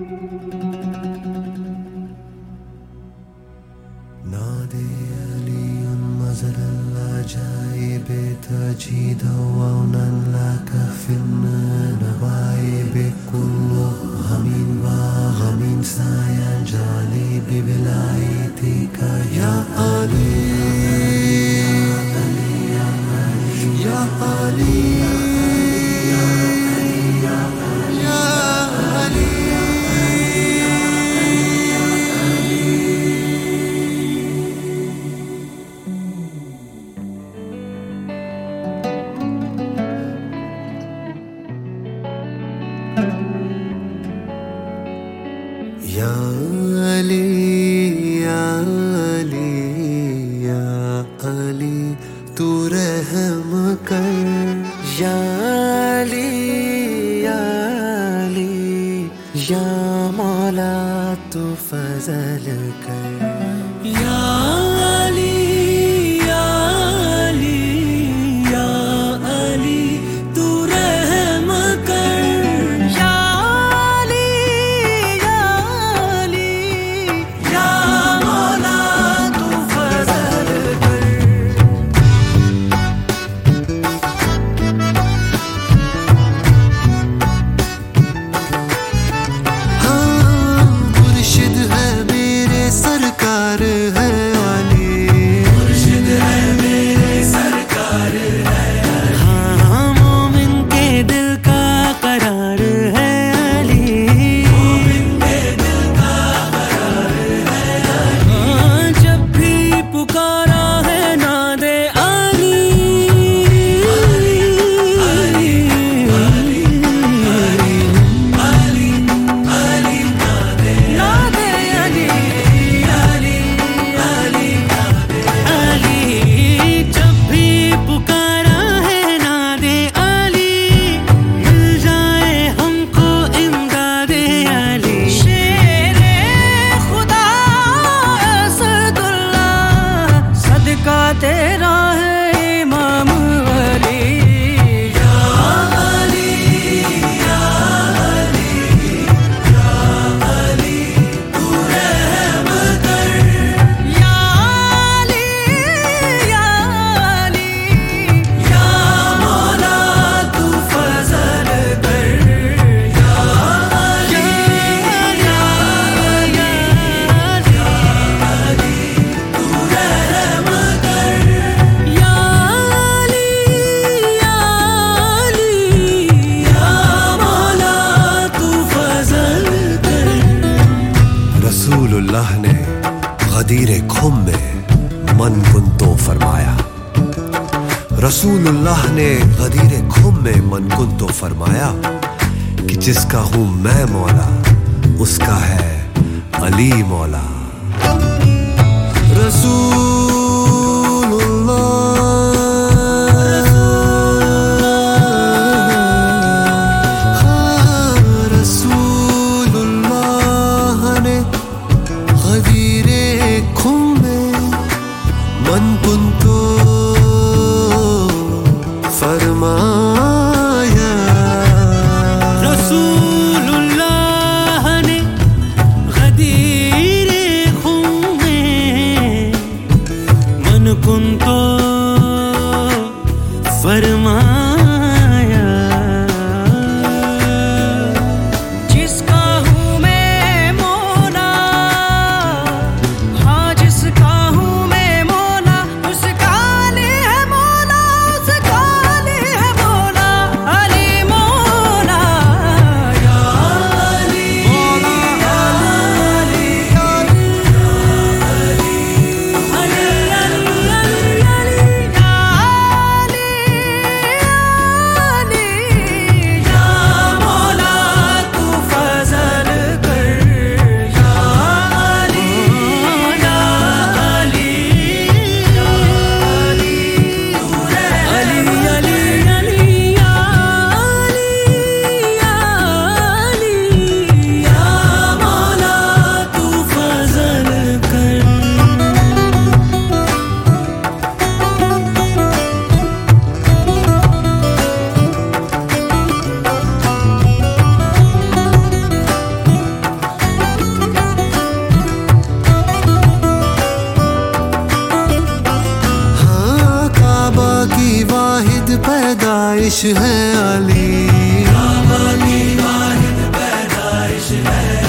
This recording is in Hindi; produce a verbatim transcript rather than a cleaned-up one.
نادي علي مزل العجائب تجد وونا لك في النوائب كل غم وغم سينجلي بولايتك يا علي يا علي या अली या अली या अली तू रहम कर या अली या अली या मौला तू फजल कर या अली या अली या अली तू रहम कर या तेरा है इमाम अली या अली या अली या अली तू रहम कर या अली या अली या मौला तू फजल कर या अली या अली तू रहम रसूलुल्लाह ने गदीरे खुम में मन कुंतो फरमाया रसूलुल्लाह ने गदीरे खुम में मन कुंतो फरमाया कि जिसका हूँ मैं मौला उसका है अली मौला मन कुंतो फरमाया रसूलुल्लाह ने गदीरे खुम में पैदाइश है अली, काबा की वाहिद पैदाइश है